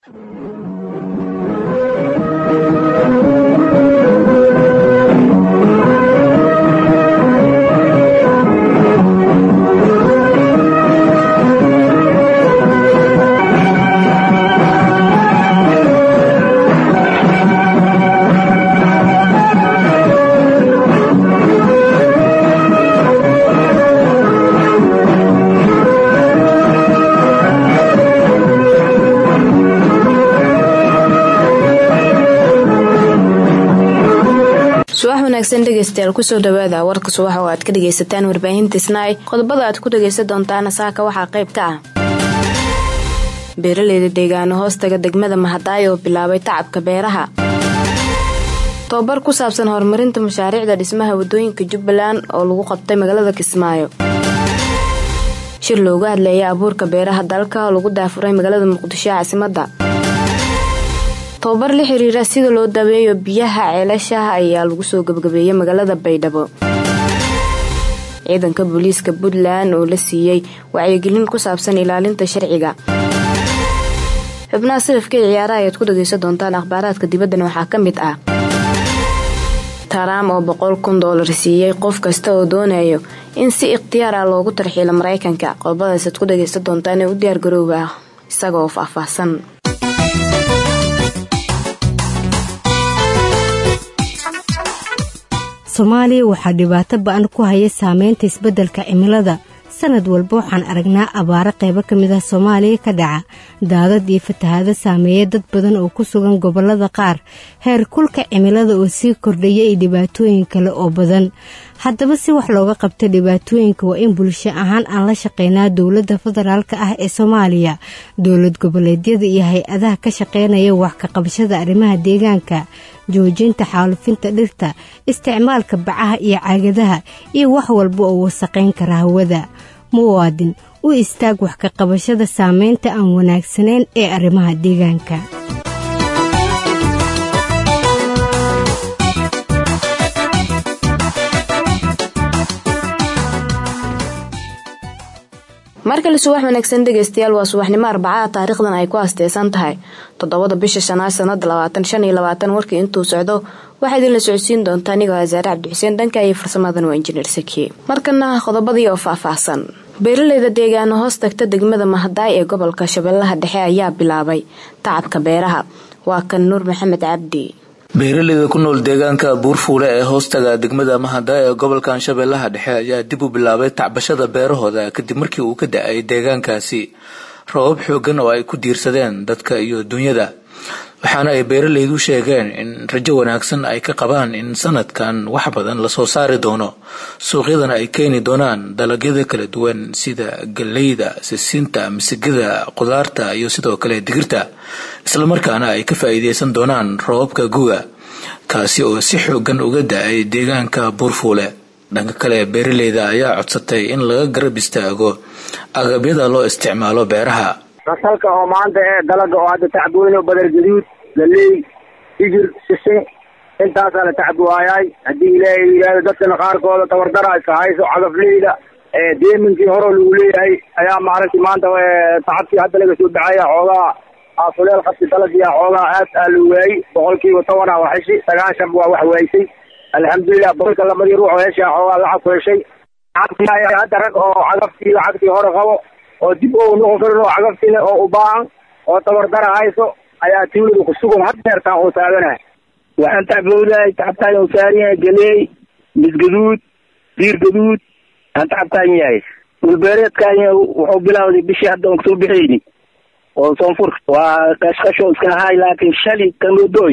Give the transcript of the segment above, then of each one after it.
dhegeystayaal ku soo dhawaada warka subax oo aad ka dhageysataan warbaahinta Snaay qodobada aad ku dhageysan doontaan saaka waxa qayb ka ah beeraleyda deegaano hoostaga degmada Mahadaay oo bilaabay tacabka beeraha tababar ku saabsan horumarinta mashaariicda dhismaha wadooyinka Jubbaland oo lagu qabtay magaalada Kismaayo shir looga hadlayay abuurka beeraha dalka oo lagu daafuray magaalada Muqdisho caasimadda tababar la xiriira sida loo daweeyo biyaha ceelashaha ayaa lagu soo gabagabeeyay magaalada Baydhabo ciidanka booliiska Puntland oo la siiyay wacyigelin ku saabsan ilaalinta sharciga xubnaha safka ciyaaraha ayaad ku dhageysan doontaan akhbaaraadka dibadda waxaa ka mid ah Trump oo $100,000 siiyay qof kasta oo doonayo in si ikhtiyaar ah loogu tarxiilo Mareykanka qodobadaas aad ku dhageysan doontaan u diyaar garowga isagoo faahfaahsan Soomaaliya waxaa dhibaato ba'an ku haya saameynta isbeddelka cimilada sanad walba waxaan aragnaa abaaro qaybo ka mid ah Soomaaliya ka dhaca daadad iyo fatahaado saameeya dad badan oo ku sugan gobollada qaar heer kulka cimilada oo sii kordhaya iyo dhibaatooyin kale oo badan haddaba si wax looga qabto dhibaatooyinka waa in bulsho ahaan aan la shaqeynaa dowladda federaalka ah ee Soomaaliya dowlad goboleedyada iyo hay-adaha ka shaqeynaya wax ka qabashada arrimaha deegaanka joojinta xaalufinta dhirta isticmaalka bacaha iyo caagadaha iyo wax walba oo wasaqeyn kara hawada muwaadin u istaag wax ka qabashada saameynta aan wanaagsanayn ee arrimaha deegaanka markale subax wanaagsan dhageystayaal waa subaxnimo Arbacada taariikhdan ay ku aasteysan tahay 7 bisha Shanaad sanada 2025 warkii intuu socdo waxa idin la socodsiin doontaa aniga Azaar Cabdi Xuseen dhanka iyo farsamadan waa injineer Saki markana qodobadii oo faahfaahsan beeraleyda deegaano hoostagta degmada Mahadaay ee gobolka Shabeellaha Dhexe ayaa bilaabay tacabka beeraha waa kan Nuur Maxamed Cabdi beeraleyda ku nool deegaanka Buurfuule ee hoostaga degmada Mahadaay ee gobolka Shabeellaha Dhexe ayaa dib u bilaabay tacbashada beerahooda kadib markii uu ka da'ay deegaankaasi roobab xooggan oo ay ku diirsadeen dadka iyo dunyada waxaana ay beeraleydu sheegeen in rajo wanaagsan ay ka qabaan in sanadkan wax badan la soo saari doono suuqyadana ay keeni doonaan dalagyada kala duwan sida galleyda, sisinta, misigada, qudaarta iyo sidoo kale digirta isla markaana ay ka faa'iideysan doonaan roobabka guga kaasi oo si xooggan uga da'ay deegaanka Buurfuule dhanka kale beeraleyda ayaa codsatay in laga garab istaago agabyada loo isticmaalo beeraha rasalka oo maanta ee dalaga oo hadda tacbooyno badar gaduud galey digir sisin intaas la tacbooyay hadii ilaahay yiraahdo dadka qaarkooda tabardara iska hayso cagafleyda deeminkii hore lagu leeyahay ayaa maalintii maanta tacabkii hadda laga soo baxay xoogaa afuleel qabti dalagii xoogaa aad loo waayay 10% waa xishii 9 waa wax waayay alxamdulillah boqolka labadii ruux oo hesha xoogaa lacag ku heshay hadda rag oo cagaftii hore qabo oo dib oo noqon karo cagaftina oo u baahan oo tabardara hayso ayaa tiwladu ku sugan haddeertaan oo taaganahay waxaan tacbooday tacabtaan oo saariya galey misgaduud diir gaduud aan tacabtaan yahay ulbeereedkan wuxuu bilaawday bishii hadda oo soo bixiyay oo soonfur waa qashqasho iska hay laakiin shali kan loo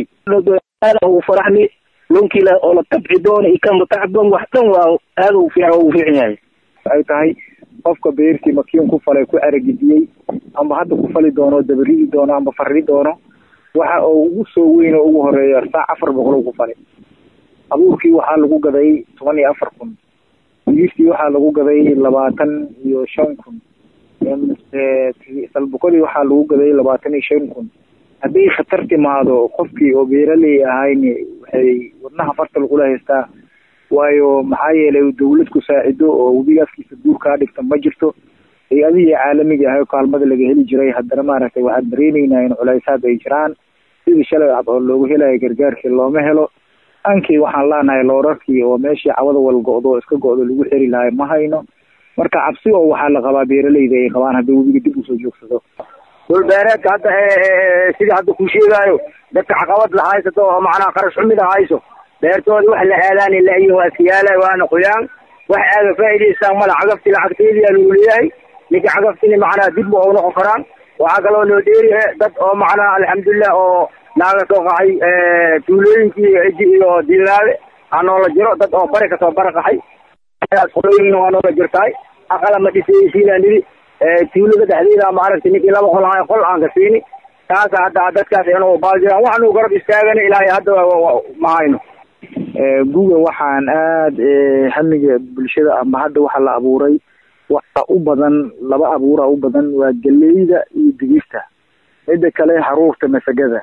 oo faraxni lonkila oo la tabcidoon iyo kan tacabon wax tan waa aad u fiican yahay ay tahay qofka beertii makiin ku falay ku aragidiyay ama hadda ku fali doono dabaridi doono ama farri doono waxa uu ugu soo weyn oo ugu horeeyo saac 400 ku falay abuurkii waxa lagu gaday 14000 wiilkii waxa lagu gaday 25000 salbuqadii waxa lagu gaday 25000 hadii khatar timaado qofkii oo beeraley ahayn waxay wadnaha farta lagu haystaa waayo maxaa yeelay dawlad ku saacido oo wadigaskiisa duurka dhigta ma jirto hay-adihii caalamiga ah oo kaalmada laga heli jiray haddana maaragtay waxaan dareenaynaa in culaysaad ay jiraan sidii shalay oo loogu helayo gargaarkii looma helo ankii waxaan leenahay loorarkii oo meeshii cawada wal go-do iska go-do lagu xeri lahay ma hayno marka cabsi oo waxaa la qabaa beeralayda ay qabaan haddii webiga dib usoo joogsado dhulbeereedka hadda sidii hadda ku sheegaayo dadka caqabad la haysato oo macnaha qarash xumida hayso beertooda wax la aadaan ilaahiyo waa siyaala waana qoyaan wax aaga faa'iidaystaan mala cagafti lacagteedii lagu leeyahay ninka cagaftina macnaha dib u noqon karaan waxaa kaloo loo dheeriyahay dad oo macnaha alxamdulilah oo naaga soo qaxay tuulooyinkii eji iyo dilaale anoola jiro dad oo bari kasoo baraqaxay qolooyin waa noola jirtaay aqala ma dhisaysiinaa nidi tuulada dhexdeeda maaragtay ninkii 2 qol ahay qol aan ka siini taas hadda dadkaas inuu baajiraan waxaanu garab istaagana ilaahay hadda ma hayno guga waxaan aad hamiga bulshada ama hadda waxa la abuuray waxa u badan 2 abuura u badan waa galeyda iyo digirta midda kale haruurta masagada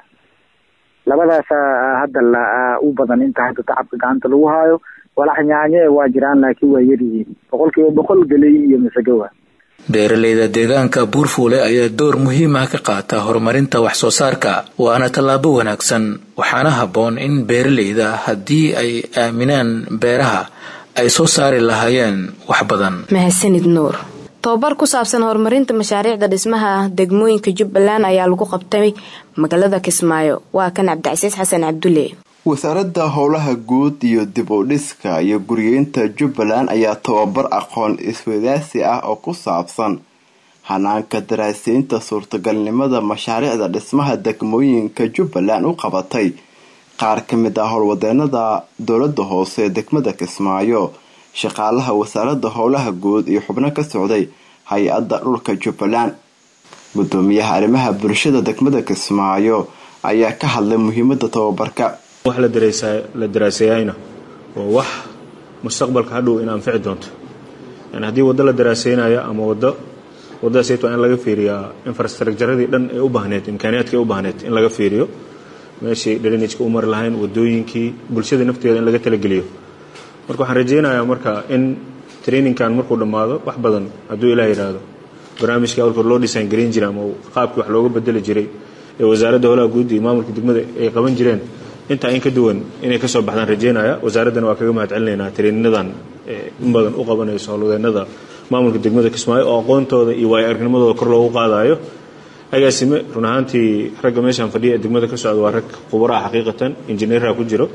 labadaas hadda la u badan inta hadda tacabka gacanta lagu hayo walax nyaanye waa jiraan laakiin waa yarihiin 100% galey iyo masaga beeralayda deegaanka Buurfuule ayaa door muhiim ah ka qaata horumarinta wax soo saarka waana tallaabo wanaagsan waxaana haboon in beeralayda haddii ay aaminaan beeraha ay soo saari lahaayeen wax badan. mahadsanid Nuur. tababar ku saabsan horumarinta mashaariicda dhismaha degmooyinka Jubbaland ayaa lagu qabtay magaalada Kismaayo waa kan Cabdicasiis Xasan Cabdulle. wasaaradda howlaha guud iyo dib u dhiska iyo guriyeynta Jubbaland ayaa tababar aqoon isweydaarsi ah oo ku saabsan hanaanka daraasaynta suurtagalnimada mashaariicda dhismaha degmooyinka Jubbaland u qabatay qaar ka mid ah howlwadeenada dowladda hoose degmada Kismaayo shaqaalaha wasaaradda howlaha guud iyo xubno ka socday hay-adda dhulka Jubbaland. gudoomiyaha arrimaha bulshada degmada Kismaayo ayaa ka hadlay muhiimadda tababarka. wax la daraasayayna oo wax mustaqbalka hadhow in anfici doonto yani haddii wada la daraasaynayo ama wada sayto in laga fiiriyo infrastructure-adii dhan ee u baahneed imkaaniyaadka ee u baahneed in laga fiiriyo meeshii drainage-ka u mari lahayn wadooyinkii bulshada nafteeda in laga talageliyo marka waxaan rajaynayaa marka in training-kan markuu dhamaado wax badan hadduu ilaahay yiraahdo barnaamijka awalka loo design gareyn jiray ama qaabkii wax looga bedeli jiray ee wasaaradda howlaha guud iyo maamulka degmada ay qaban jireen inta in ka duwan inay ka soo baxdaan rajeynaya wasaaraddan waa kaga mahadcelinaynaa training-nadan in badan u qabanayso howlwadeenada maamulka degmada Kismaayo oo aqoontooda iyo waay aragnimadooda kor loogu qaadayo agaasime run ahaantii ragga meeshan fadhiya degmada ka socda waa rag khubaro xaqiiqatan injineera ku jiro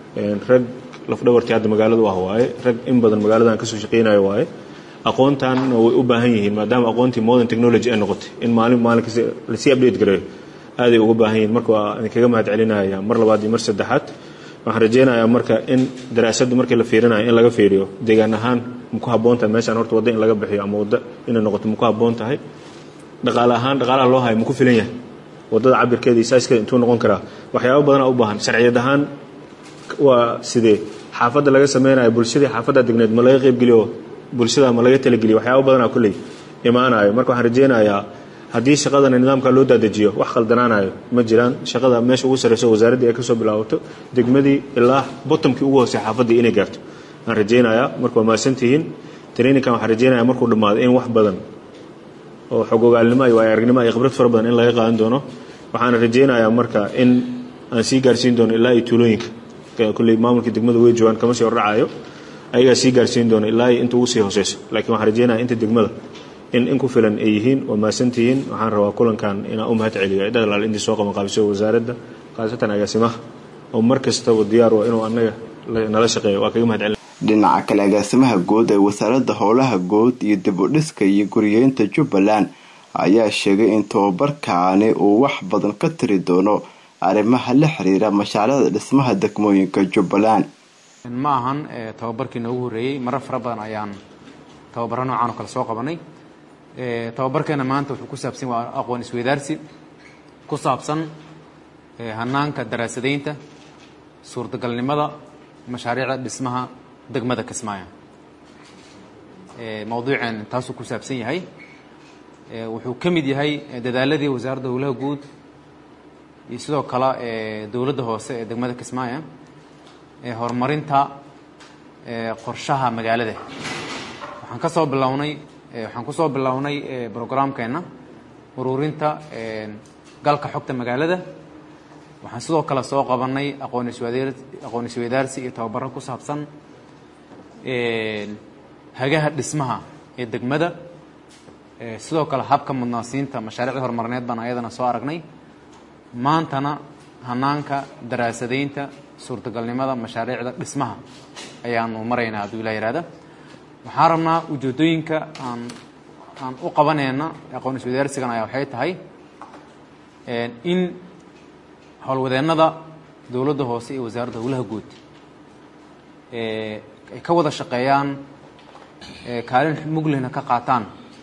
rag lafdhabartii hadda magaalada waa waaye rag in badan magaaladan ka soo shaqeynayo waaye aqoontan way u baahan yihiin maadaama aqoontii modern technology ay noqotay in maalin kasta la sii update gareeyo aad ay ugu baahan yihiin marka waa kaga mahadcelinaya mar labaad iyo mar saddexaad waxaan rajeynayaa marka in daraasadda markii la fiirinayo in laga fiiriyo deegaan ahaan ma ku habboon tahay meeshaan horta wadda in laga bixiyo ama wadda inay noqoto ma ku habboon tahay dhaqaale ahaan dhaqaalaha loo hayo ma ku filan yahay waddada cabirkeeda iyo saaskeeda intuu noqon karaa waxyaabo badan u baahan sharciyad ahaan waa sidee xaafadda laga sameynayo bulshadii xaafadda degneed ma laga qaybgeliyo bulshada ma laga talageliyo waxyaabo badan kulley imaanayo marka waxaan rajeynayaa haddii shaqadan nidaamka loo daadajiyo wax khaldanaanayo ma jiraan shaqada meesha ugu sareyso wasaaradda ay ka soo bilaabato degmadii ilaa bottomkii ugu hoosay xaafadda inay gaarto aan rajeynayaa marka waa maasantihiin training-kan waxaan rajeynayaa markuu dhamaado in wax badan oo xog ogaalnimo iyo aragnimo iyo khibrad fara badan in laga qaadan doono waxaan rajeynayaa marka in aan sii gaarsiin doono ilaa iyo tuulooyinka kulley maamulka degmada way joogaan kama sii horracayo ayagaa sii gaarsiin doono ilaa iyo inta ugu sii hooseyso laakiin waxaan rajeynayaa inta degmada in ku filan ay yihiin oo maasantihiin waxaan rabaa kulankan inaan u mahad celiyo cidda ilaal intii soo qaban qaabisay wasaaradda qaasatan agaasimaha oo mar kastaba diyaar waa inuu annaga nala shaqeeyo waa kaga mahad celin. dhinaca kale agaasimaha guud ee wasaaradda howlaha guud iyo dib u dhiska iyo guriyeynta Jubbaland ayaa sheegay in tababarkaani uu wax badan ka tiri doono arrimaha la xiriira mashaariicda dhismaha degmooyinka Jubbaland. ma ahan tababarkii noogu horeeyay marar fara badan ayaan tababaro noocan oo kale soo qabanay tababarkeena maanta wuxuu ku saabsan waa aqoon isweydaarsi ku saabsan hanaanka daraasadaynta suurtagalnimada mashaariicda dhismaha degmada Kismaayo mawduucan taasoo ku saabsan yahay wuxuu ka mid yahay dadaaladii wasaaradda howlaha guud iyo sidoo kale dowladda hoose ee degmada Kismaayo horumarinta qorshaha magaalada waxaan ka soo bilownay waxaan ku soo bilownay programkeena ururinta galka xogta magaalada. waxaan sidoo kale soo qabanay aqoon isweydaarsi iyo tababaro ku saabsan hagaha dhismaha ee degmada. sidoo kale habka mudnaansiinta mashaariicda horumarineed baan ayadana soo aragnay. maantana hanaanka daraasadeynta suurtagalnimada mashaariicda dhismaha ayaanu maraynaa hadduu ilaa yidhaahda. waxaan rabnaa ujeedooyinka aan u qabanayna aqoon isweydaarsigan ayaa waxay tahay in howlwadeennada dowladda hoose iyo wasaaradda howlaha guud ay ka wada shaqeeyaan kaalin muglihna ka qaataan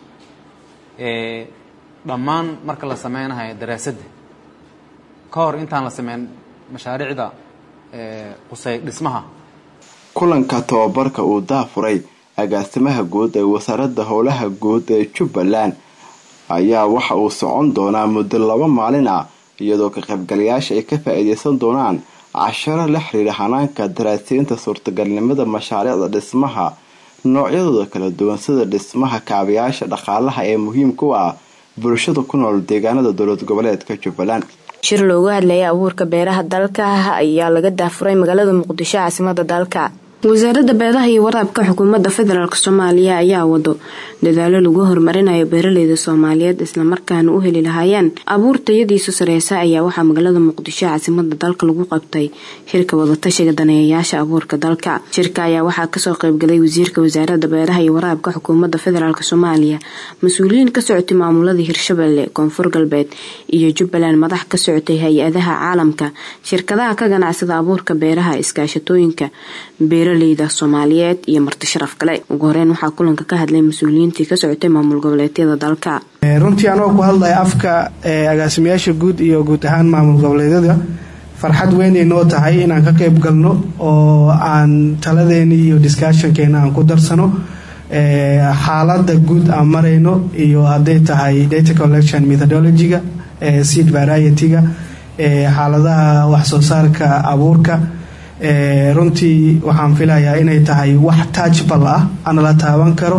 dhammaan marka la sameynayo daraasadda ka hor intaan la sameyn mashaariicda qusay dhismaha. kulanka tababarka uu daafuray agaasimaha guud ee wasaaradda howlaha guud ee Jubbaland ayaa waxa uu socon doonaa muddo 2 maalin ah iyadoo ka qaybgalayaasha ay ka faa'iideysan doonaan casharo la xiriira hanaanka daraasadeynta suurtagalnimada mashaariicda dhismaha noocyadooda kala duwan sida dhismaha kaabayaasha dhaqaalaha ee muhiimka u ah bulshada ku nool deegaanada dowlad goboleedka Jubbaland. shir looga hadlayay abuurka beeraha dalka ayaa laga daafuray magaalada Muqdisho caasimadda dalka. wasaaradda beeraha iyo waraabka xukuumadda federaalka Soomaaliya ayaa wado dadaalo lagu horumarinayo beeraleyda Soomaaliyeed isla markaana u heli lahaayeen abuur tayadiisu sareysa ayaa waxaa magaalada Muqdisho caasimadda dalka lagu qabtay shirka wada tashiga daneeyayaasha abuurka dalka. shirka ayaa waxaa kasoo qaybgalay wasiirka wasaaradda beeraha iyo waraabka xukuumadda federaalka Soomaaliya, mas'uuliyiin ka socotay maamulada Hirshabelle, Koonfur Galbeed iyo Jubbaland, madax ka socotay hay'adaha caalamka, shirkadaha ka ganacsada abuurka beeraha, iskaashatooyinka beeraleyda Soomaaliyeed iyo marti sharaf kale. ugu horeyn waxaa kulanka ka hadlay mas'uuliyiintii ka socotay maamul goboleedyada dalka. runtii anoo ku hadlay afka agaasimayaasha guud iyo guud ahaan maamul goboleedyada, farxad weyn ay noo tahay inaan ka qayb galno oo aan taladeena iyo discussionkeena aan ku darsano xaaladda guud aan marayno iyo hadday tahay data collection methodology-ga, seed variety-ga, xaaladaha wax soo saarka abuurka. runtii waxaan filayaa inay tahay wax touchable ah aan la taaban karo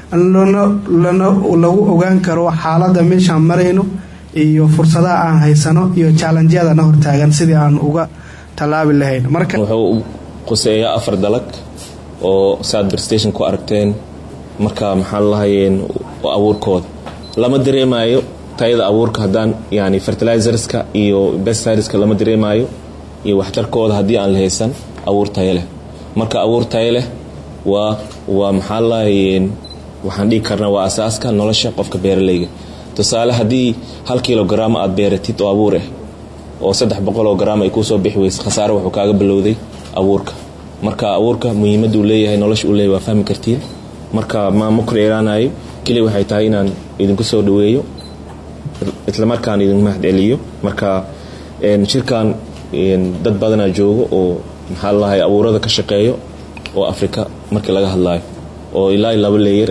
lagu ogaan karo xaaladda meeshaan marayno iyo fursadaha aan haysano iyo challenge-yada na hortaagan sidii aan uga talaabi lahayn. marka wuxuu quseeyaa 4 dalag oo saad station ku aragteen. marka maxaa lahayeen abuurkooda lama dareemayo tayada abuurka hadaan yani fertilizerska iyo pesticideska lama dareemayo iyo waxtarkooda hadii aan la haysan abuur tayo leh. marka abuur tayo leh waa maxaa lahayeen waxaan dhigi karnaa waa asaaska nolosha qofka beeraleyga. tusaale hadii 1 kilogram aad beeratid oo abuur ah oo 300 gram ay ku soo bixi weys khasaare wuxuu kaaga bilowday abuurka. marka abuurka muhiimad uu leeyahay nolosha uu leeyahay waa fahmi kartiin. marka ma mukreeraanayo kaliya waxay tahay inaan idinku soo dhaweeyo isla markaan idin mahad celiyo. marka shirkan dad badan joogo oo maxaa lahaay abuurada ka shaqeeyo oo Afrika markii laga hadlayo oo ilaa 2 layer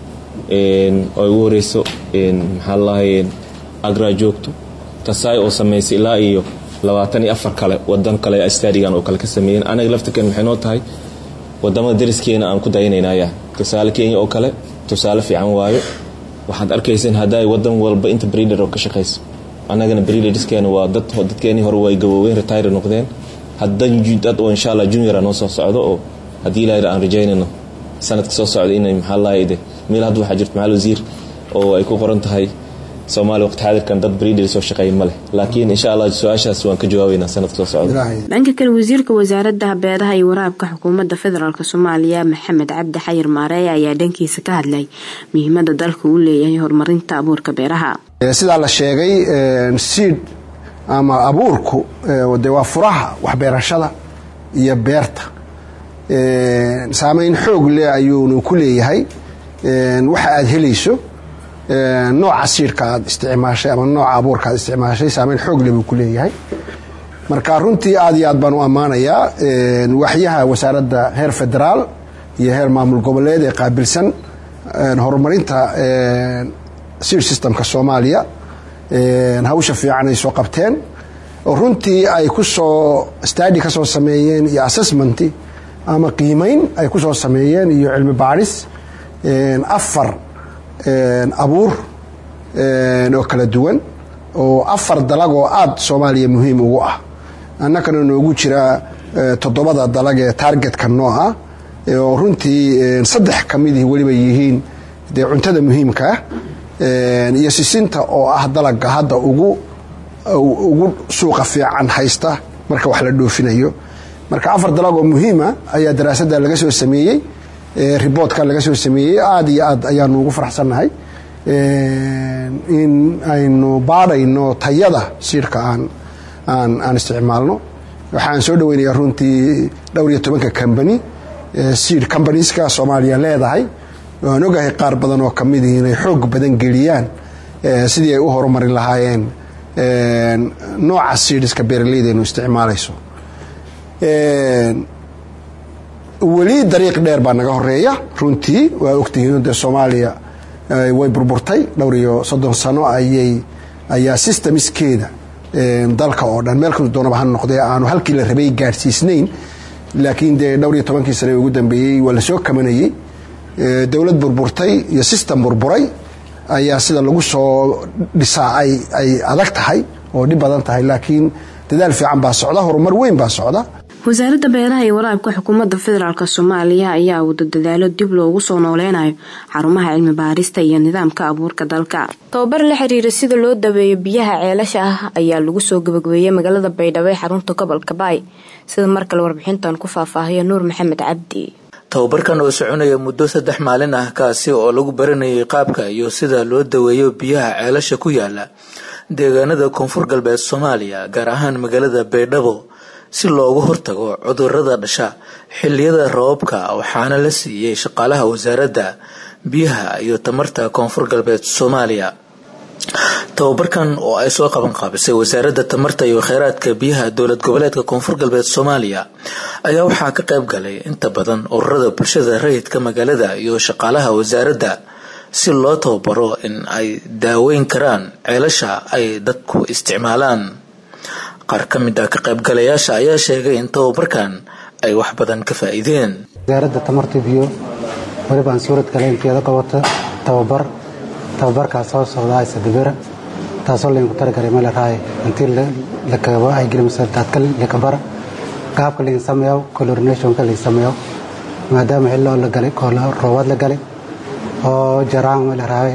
oo ugu horeyso maxaa lahaay agra joogto tasaay oo sameysay ilaa iyo 24 kale wadan kale study-gan oo kale ka sameeyeen. anaga laftirkan maxay noo tahay wadamada deriskeena aan ku daynaynaa. tusaale Kenya oo kale tusaale fiican waayo. waxaad arkayseen haday wadan walba inta breeder oo ka shaqeyso. anagana breederskeena waa dadkeeni hore way gaboobeen retire noqdeen. hadan dad oo insha Allah junior aan soo socdo oo hadii ilaahay aan rajaynayno sanadka soo socdo inay maxaa lahayd meel hadda waxa jirta maal wasiir oo ay ku qoran tahay Soomaaliya waqti xaadirkan dad breeder soo shaqeey ma leh. laakiin insha Allah su'aashaas waan ka jawaabeynaa sanadka soo socdo. dhanka kale wasiirka wasaaradda beeraha iyo waraabka xukuumadda federaalka Soomaaliya Maxamed Cabdi Xayir Maareey ayaa dhankiisa ka hadlay muhiimadda dalka uu leeyahay horumarinta abuurka beeraha. sida la sheegay seed ama abuurku waa furaha wax beerashada iyo beerta. saameyn xoog leh ayuu ku leeyahay waxa aad helayso nooca siirka aad isticmaashay ama nooca abuurka aad isticmaashay saameyn xoog leh buu ku leeyahay. marka runtii aad iyo aad baan u amaanayaa waxyaha wasaaradda heer federaal iyo heer maamul goboleed ee qaabilsan horumarinta seed systemka Soomaaliya hawsha fiican ay soo qabteen oo runtii ay ku soo study ka soo sameeyeen iyo assessment ama qiimeyn ay ku soo sameeyeen iyo cilmi baaris 4 abuur oo kala duwan oo 4 dalag oo aad Soomaaliya muhiim ugu ah annagana noogu jira 7 dalag ee targetka nooca oo runtii 3 kamid waliba yihiin cuntada muhiimka iyo sisinta oo ah dalaga hadda ugu suuqa fiican haysta marka wax la dhoofinayo marka 4 dalag oo muhiima ayaa daraasadda laga soo sameeyay reportka laga soo sameeyay aad iyo aad ayaan ugu faraxsanahay in aynu baadhayno tayada siirka aan isticmaalno waxaan soo dhaweynayaa runtii 12 company seed companieska Soomaaliya leedahay waan ogahay qaar badan oo kamid ah inay xoog badan geliyaan sidii ay u horumarin lahaayeen nooca seedska beeraleyda inuu isticmaalayso wali dariiq dheer baa naga horeeya runtii waa ogtihiin in Soomaaliya way burburtay 30 sano ayaa systemskeeda dalka oo dhan meel kasta doonaba ha noqday aanu halkii la rabay gaarsiisnayn laakiin 12 sano ugu dambeeyay wala soo kamanayay dawlad burburtay iyo system burburay ayaa sida lagu soo dhisaa ay adag tahay oo dhib badan tahay laakiin dadaal fiican baa socda horumar weyn baa socda wasaaradda beeraha iyo waraabka xukuumadda federaalka Soomaaliya ayaa wada dadaalo dib loogu soo nooleynayo xarumaha cilmi baarista iyo nidaamka abuurka dalka tababar la xiriira sida loo daweeyo biyaha ceelasha ah ayaa lagu soo gabagabeeyay magaalada Baydhabo ee xarunta gobolka Baay sida markale warbixintan ku faahfaahiyo Nuur Maxamed Cabdi tababarkan oo soconaya muddo 3 maalin ah kaasi oo lagu baranayay qaabka iyo sida loo daweeyo biyaha ceelasha ku yaala deegaanada Koonfur Galbeed Soomaaliya gaar ahaan magaalada Baydhabo si loogu hortago cudurrada dhasha xilliyada roobka waxaana la siiyay shaqaalaha wasaaradda biyaha iyo tamarta Koonfur Galbeed Soomaaliya tababarkan oo ay soo qaban qaabisay wasaaradda tamarta iyo kheyraadka biyaha dowlad goboleedka Koonfur Galbeed Soomaaliya ayaa waxaa ka qayb galay inta badan ururada bulshada rayidka magaalada iyo shaqaalaha wasaaradda si loo tababaro in ay daaweyn karaan ceelasha ay dadku isticmaalaan qaar ka mid ah ka qaybgalayaasha ayaa sheegay in tababarkan ay wax badan ka faa'iideen wasaaradda tamarta biyo waliba aan suurad kale inteeda qabata tababarkaas oo socda ay sadbira taasoo leen ku targalay meel raay intii la kaabo ay gelimaysa dadka la kabara qaabka leen sameeyo chlorination ka leen sameeyo maadaama xillo la galay roobad la galay oo jaraan meel raay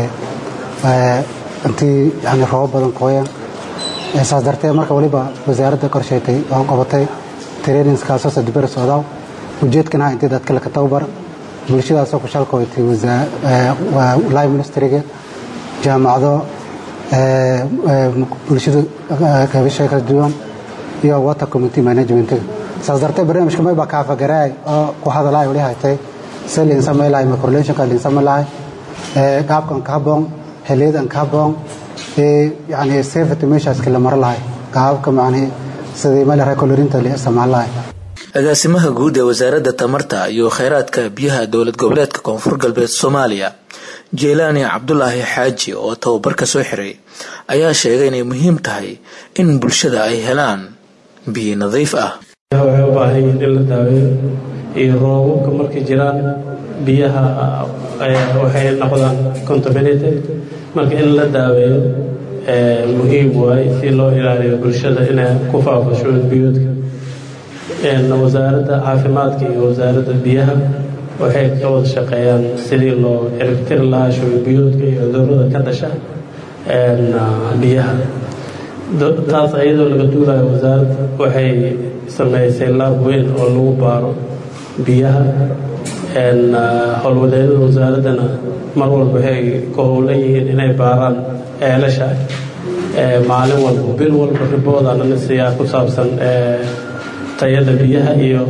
intii yani roob badan qoyan saas darteed marka waliba wasaaradda qorsheeyay oo qabatay trainings kaas oo sadbira socda ujeedkana intii dadka la tababar bulshadaas oo ku shaqeeyay live ministeriga jaamacado bulshada kaabisha kala duwan iyo water committee management saas darteed barnaamijka ma ka fagaray oo ku hadalay wali haytay selin sameelay correlation ka sameelay qaabkan ka boon xiliyadan ka boon يعني safety measures kala mar lahay qaabka macnaheedu sidii meel recolorinta la isticmaalay agaasimaha guud ee wasaaradda tamarta iyo kheyraadka biyaha dowlad goboleedka Koonfur Galbeed Soomaaliya Jeelani Cabdullaahi Xaaji oo tababarka soo xiray ayaa sheegay inay muhiim tahay in bulshada ay helaan biyo nadiif ah waxay u baahan yihiin in la daaweeyo iyo roobabka markay jiraan biyaha waxay noqdaan contaminated marka in la daaweeyo muhiim waay si loo ilaaliyo bulshada inay ku faafasho biyoodka wasaaradda caafimaadka iyo wasaaradda biyaha waxay ka wada shaqeeyaan sidii loo ciribtiri lahaa shubiyoodka iyo cudurrada ka dhasha biyaha taas ayadoo laga duulayo wasaaradda waxay sameysay laab weyn oo lagu baaro biyaha howlwadeennada wasaaraddana mar walba waxay ku howlan yihiin inay baaraan ceelasha maalin walba bil walba riboodana siyaa ku saabsan tayada biyaha iyo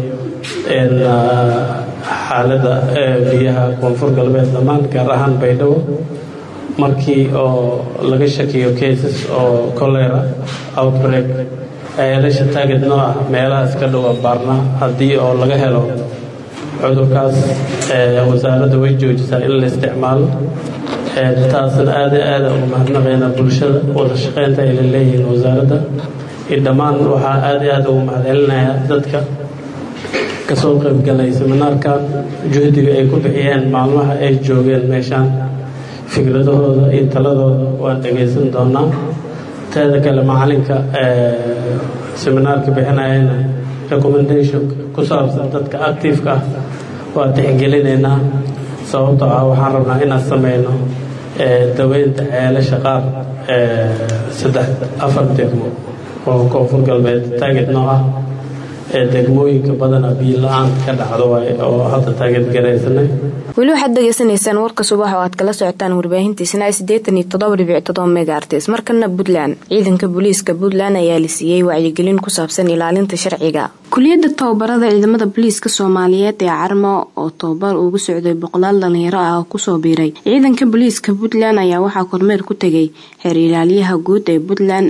xaaladda biyaha Koonfur Galbeed dhammaan gaar ahaan Baydhabo markii oo laga shakiyo cases oo cholera outbreak ceelasha target nooca meelahaas ka dhow baarna haddii oo laga helo cudurkaas wasaaradda way joojisaa in la isticmaalo taasna aad ugu mahadnaqayna bulshada wada shaqeynta ay leeyihiin wasaaradda dhammaan waxaa aad ugu mahadcelinayaa dadka ka soo qayb galay seminaarkan juhdiga ay ku bixiyeen maalmaha ay joogeen meeshaan fikradahooda iyo taladooda waan dhegaysan doonaa. teeda kale macalinka seminaarka bixinayana recommendation ku saabsan dadka active-ka ah waa tixgelinaynaa, sababtoo ah waxaan rabnaa inaan sameyno daweynta ceelasha qaar 3-4 degmo oo koonfur galbeed taageed noo ah. degmooyinka badana biyo la-aan ka dhacdo oo hadda taageed garaysanay. weli waxaad degeysanaysaan warka subax oo aad kala socotaan warbaahintiisana 87.7 megahertz. markana Puntland, ciidanka booliiska Puntland ayaa la siiyay wacyigelin ku saabsan ilaalinta sharciga. kuliyadda tababarada ciidamada booliiska Soomaaliyeed ee Carmo oo tababar ugu socday boqolaal dhalinyaro ah oo ku soo biiray ciidanka booliiska Puntland ayaa waxaa kormeer ku tagay xeer ilaaliyaha guud ee Puntland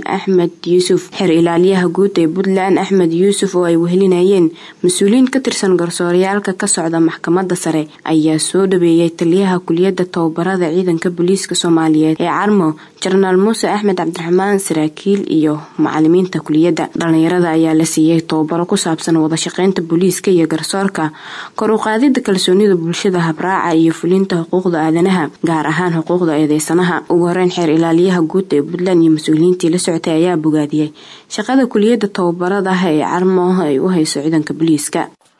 Axmed Yuusuf oo ay wehelinayeen mas'uuliyiin ka tirsan garsooryaalka ka socda maxkamadda sare ayaa soo dhaweeyay taliyaha kuliyadda tababarada ciidanka booliiska Soomaaliyeed ee Carmo General Muuse Axmed Cabdiraxmaan, saraakiil iyo macallimiinta kuliyadda. dhalinyarada ayaa la siiyay tababaro ku saabsan wada shaqeynta booliiska iyo garsoorka, kor u qaadida kalsoonida bulshada, habraaca iyo fulinta xuquuqda aadanaha, gaar ahaan xuquuqda eedeysanaha. ugu horeyn xeer ilaaliyaha guud ee Puntland iyo mas'uuliyiintii la socotay ayaa bogaadiyay shaqada kuliyadda tababarada ee Carmo ay u hayso ciidanka booliiska.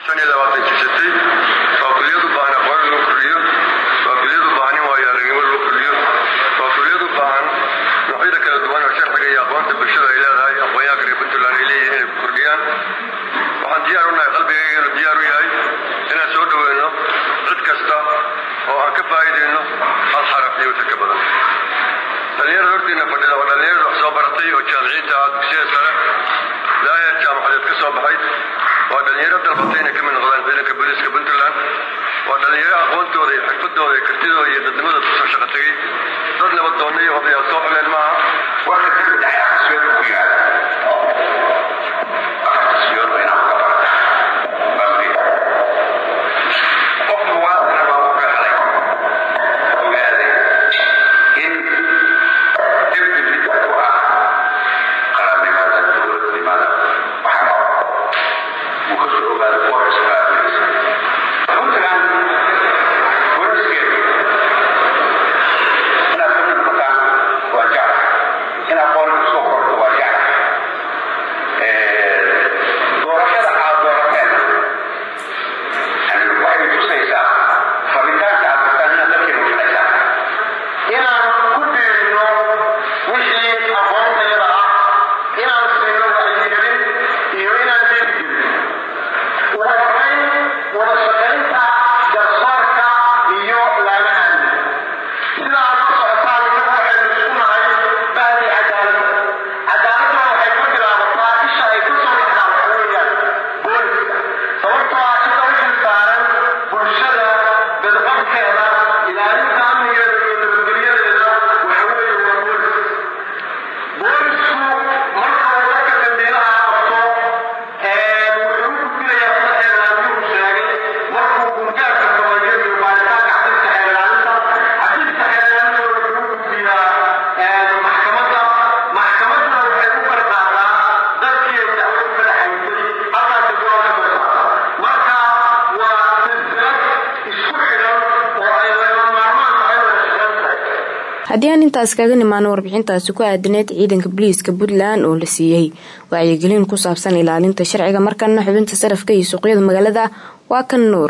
haddii aan intaas kaga nimaano warbixintaasi ku aadaneed ciidanka booliiska Puntland oo la siiyay wacyigelin ku saabsan ilaalinta sharciga. markana xubinta sarafka iyo suuqyada magaalada waa kan Nuur.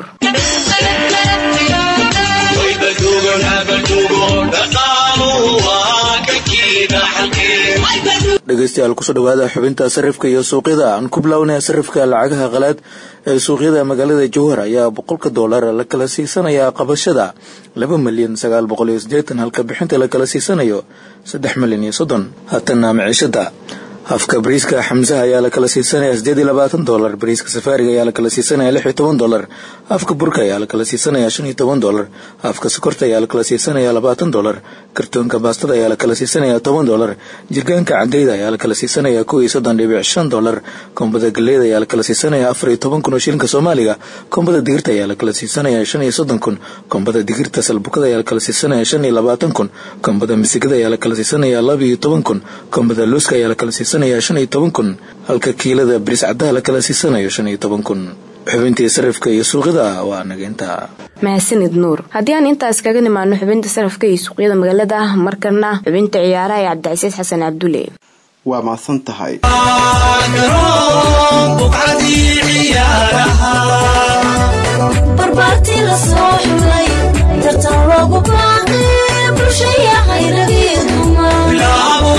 dhegeystayaal kusoo dhawaada xubinta sarifka iyo suuqyada. aan ku bilownay sarifka lacagaha qalaad ee suuqyada magaalada Jowhar ayaa $100 la kala siisanayaa qabashada 2,980 halka bixinta la kala siisanayo 3,030. haatan maciishada afka bariiska Xamza ayaa la kala siisanaya $28, bariiska Safaariga ayaa la kala siisanaya $16, afka burka ayaa la kala siisanaya $15, afka sokorta ayaa la kala siisanaya $20, kartoonka baastada ayaa la kala siisanaya $10, jirgaanka cadayda ayaa la kala siisanaya $13.5, kombada galeeda ayaa la kala siisanaya $14,000 shilinka Soomaaliga, kombada digirta ayaa la kala siisanaya $35,000, kombada digirta salbukada ayaa la kala siisanaya $25,000, kombada misigada ayaa la kala siisanaya $12,000, kombada looska ayaa la kala siisanaya $15,000, halka kiilada bariis cadda la kala siisanayo $15,000. xubintii sarifka iyo suuqyada waa naga intaa. mahadsanid nuur. haddii aan intaas kaga nimaano xubinta sarifka iyo suuqyada magaalada markana xubinta ciyaaraha ee Cabdicasiis Xasan Cabdulle. waa maasan tahay. barbaartii la soo xulay tartan loogu baaqay bulshaya khayradeeduma bilaabo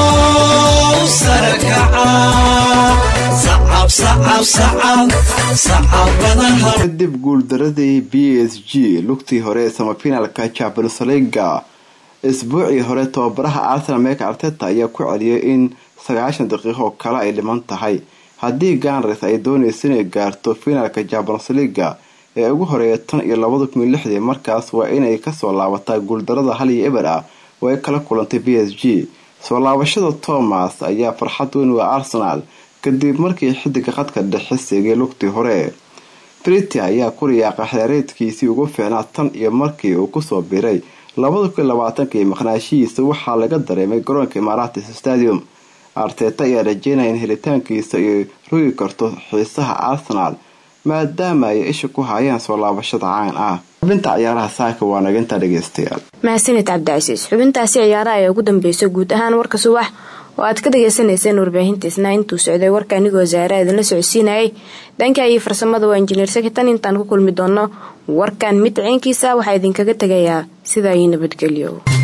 sarakaca kadib guuldaradii PSG lugtii hore semifinalka Champions League isbuucii hore tababaraha Arsenal Mikel Arteta ayaa ku celiyay in 90 daqiiqo kale ay dhiman tahay haddii Gunners ay doonayso inay gaarto finalka Champions League ee ugu horeeyay 2006 markaas waa inay ka soo laabataa guuldarada 1-0 oo ay kala kulantay PSG. soo laabashada Thomas ayaa farxad weyn u Arsenal kadib markii xidiga khadka dhexe seegay lugtii hore. Priti ayaa ku riyaaqay xeereedkiisii ugu fiicnaa tan iyo markii uu ku soo biiray 2020 maqnaashihiisa waxaa laga dareemay garoonka Emirates Stadium. Arteta ayaa rajeynaya in helitaankiisa ay rogi karto xiisaha Arsenal maadaama ay isha ku hayaan soo laabashada caan ah. xubinta ciyaaraha saaka waa naga inta dhageystayaal. mahadsanid Cabdicasiis. xubintaasi ciyaaraha ayaa ugu dambeysay guud ahaan warka subax oo aad ka dhageysanayseen warbaahintiisna intuu socday warka anigoo Zaara idin la socodsiinayay dhanka iyo farsamada waa injineer Sakitan. intaan ku kulmi doono warkan mid ciinkiisa waxaa idinkaga tagayaa sida ay nabadgelyo.